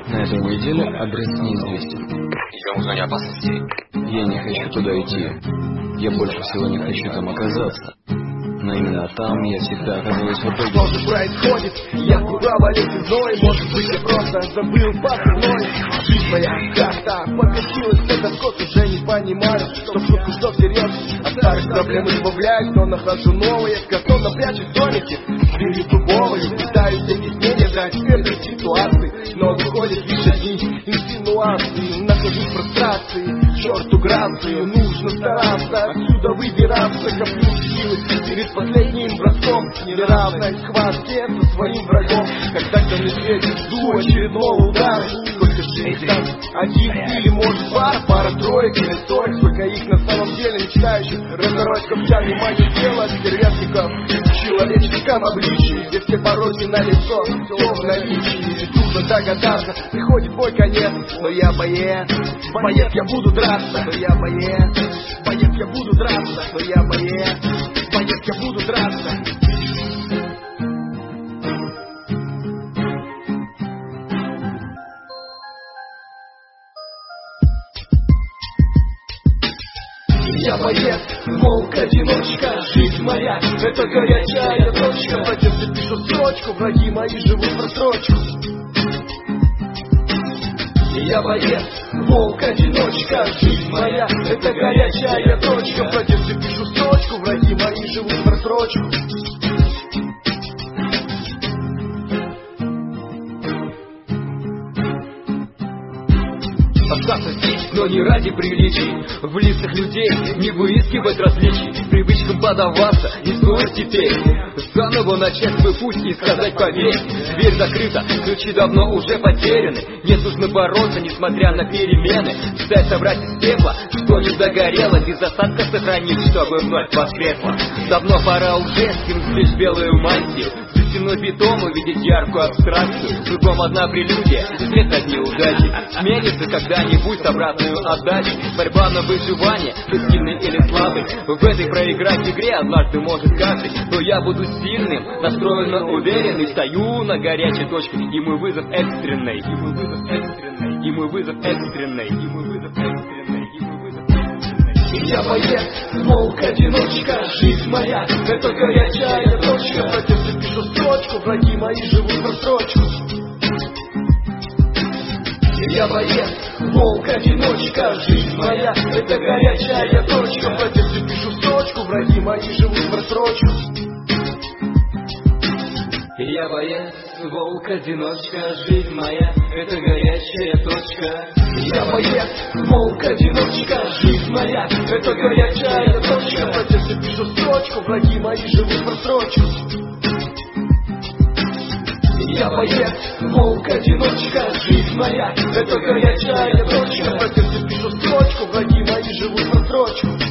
На этой неделе адрес неизвестен. Идем в зоне опасности. Я не хочу туда идти. Я больше всего не хочу там оказаться. Но именно там я всегда оказываюсь в итоге. Что же происходит? Я куда болит зной. Может быть, я просто забыл пацаной. Жизнь моя как-то покатилась. Этот год уже не понимаю, что в шутку, что всерьез. От старых проблем избавляюсь, но нахожу новые. Готовно прячу домики в двери дубовые. Пытаюсь объяснение дать в этой ситуации, но выходит лишь одни инсинуации. Нахожусь в прострации, черту грацию. Нужно стараться отсюда выбираться. Коплю силы перед последним броском. Неравной схватке со своим врагом. Когда темный свет, жду очередного удара. Сколько жизней там? Один или может пара троек или сорок. Сколько их на самом деле мечтающих разорвать когтями мое тело от стервятников в человеческом обличии, где все пороки на лицо, все в наличии. Трудно догадаться, приходит мой конец. Но я боец, боец я буду драться. Но я боец, боец я буду драться. Но я боец, боец я буду драться. Я боец, волк-одиночка, жизнь моя, это горячая точка. В одежде пишу строчку, враги мои живут в просрочку. Я боец, волк-одиночка, жизнь моя, это горячая точка. В одежде пишу строчку, враги мои живут в просрочку. Остаться здесь, но не ради приличий. В лицах людей не выискивать различий. Привычкам подаваться не стоит теперь. Заново начать свой путь и сказать поверь. Дверь закрыта, ключи давно уже потеряны. Нет, нужно бороться, несмотря на перемены. Встать, собрать из пепла, что не догорело. Без остатка сохранить, чтобы вновь воскресло. Давно пора уже скинуть здесь белую мантию. Стеной бетон увидеть яркую абстракцию. Кругом одна прелюдия, свет от неудачи. Сменится когда-нибудь с обратную отдачей. Борьба на выживание, ты сильный или слабый. В этой проиграть игре однажды может каждый. Но я буду сильным, настроен на уверенный. Стою на горячей точке, и мой вызов экстренный. И мой вызов экстренный. И мой вызов экстренный. И мой вызов экстренный. И мой вызов экстренный. Я боец, волк-одиночка, жизнь моя, это горячая точка. В одежде пишу строчку, враги мои живут в просрочку. Я боец, волк-одиночка, жизнь моя, это горячая точка. В одежде пишу строчку, враги мои живут в просрочку. Я боец, волк-одиночка, жизнь моя, это горячая точка. Я боец, волк-одиночка, жизнь моя, это горячая точка. В одежде пишу строчку, враги мои живут в просрочку. Я боец, волк-одиночка, жизнь моя, это горячая точка. В одежде пишу строчку, враги мои живут в просрочку.